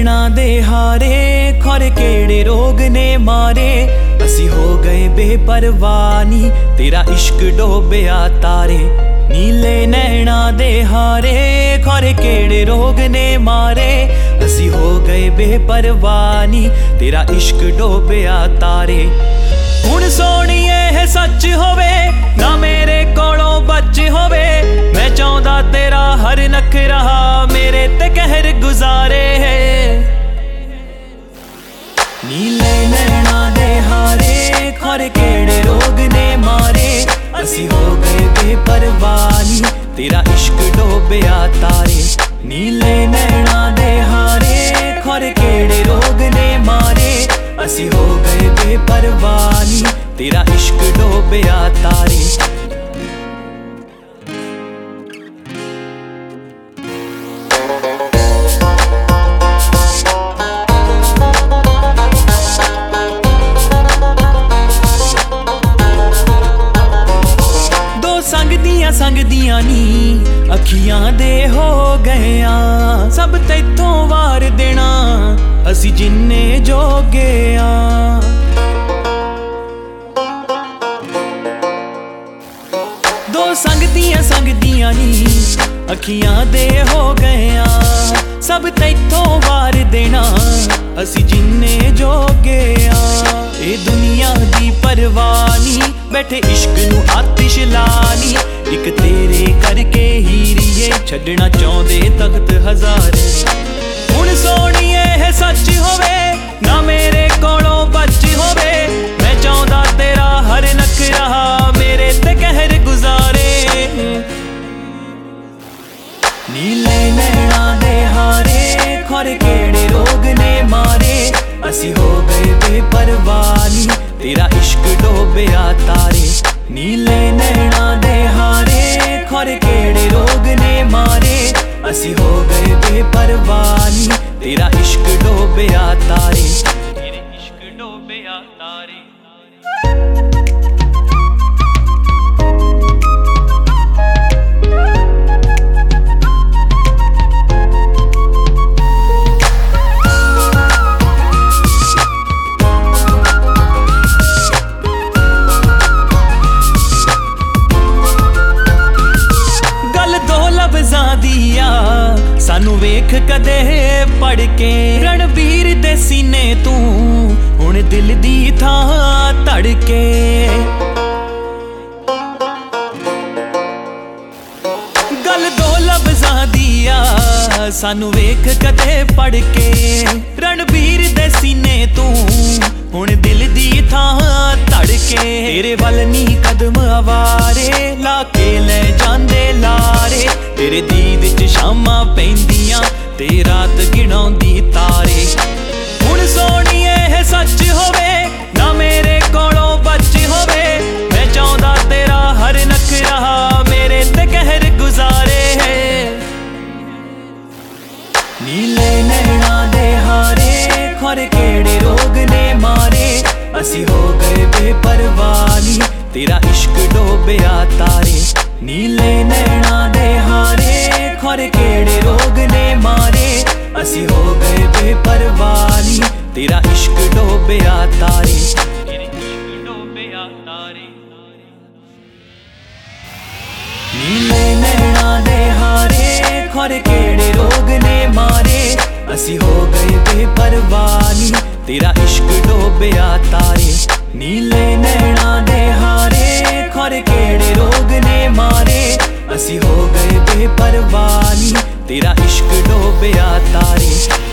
नैना दे हारे खौर केड़े रोग ने मारे। असी हो गए बेपरवाह नी तेरा इश्क डोबिया तारे। नीले नैना दे हारे खौर केड़े रोग ने मारे। असी हो गए बेपरवाह नी तेरा इश्क डोबिया तारे। हुण सोहणीए है सच होवे ना मेरे कोलों बच होवे। मैं चाहुंदा तेरा हर नखरा मेरे ते कहर गुजारे। नीले नैना दे हारे खौर केड़े रोग ने मारे। असी हो गए बेपरवाह नी तेरा इश्क डोबिया तारे। नीले नैना दे हारे खौर केड़े रोग ने मारे। असी हो गए बेपरवाह नी तेरा इश्क डोबिया तारे। संगदियां नी अखियां दे हो गया सब तैथों वार देना असी जिन्ने जोगे आ। दो संगदियां नी अखियां दे हो गया सब तैथों वार देना असी जिन्ने जोगे आ। ए दुनिया दी परवाह नी बैठे इश्क नू आतिश लानी। एक तेरे करके हीरीए छड्डना चाहुंदे तख्त हजार। हुण सोहणीए है सच होवे ना मेरे कोलों बच होवे। मैं चाहुंदा तेरा हर नखरा मेरे ते कहर गुजारे। नीले नैना दे हारे खौर केड़े रोग ने मारे। असी हो गए बेपरवाह नी तेरा इश्क डोबिया तारे। नीले नैना दे हारे खौर केड़े रोग ने मारे। असी हो गए बेपरवाह नी तेरा इश्क डोबिया तारे। तेरे इश्क डोबिया तारे। सानू वेख कदे पढ़ के रणबीर दे सीने तू हुण दिल दी थां धड़के। गल दो लफ्ज़ां दिया सानू वेख कदे पढ़ के रणबीर दे सीने तू हुण दिल दी थां धड़के। तेरे वल नी कदम आवारे लाके ले जांदे लारे। तेरे दीद च शामां पैंदियां ते रात गिणाउंदी तारे। हुण सोहणीए है सच होवे ना मेरे कोलों बच होवे। मैं चाहुंदा तेरा हर नखरा मेरे ते कहर गुजारे। नीले नैना दे हारे खौर केड़े रोग ने मारे। असी हो गए बेपरवाह नी तेरा इश्क डोबिया तारे। नीले नैना दे हारे खौर केड़े रोग ने मारे। असी हो गए बेपरवाह नी तेरा इश्क डोबिया तारे। तेरे इश्क डोबिया तारे। नीले नैना दे हारे खौर केड़े रोग ने मारे। असी हो गए बेपरवाह नी तेरा इश्क डोबिया तारे। नीले नैना दे हारे खौर केड़े रोग ने मारे। असी हो गए बेपरवाह नी तेरा इश्क डोबिया तारे।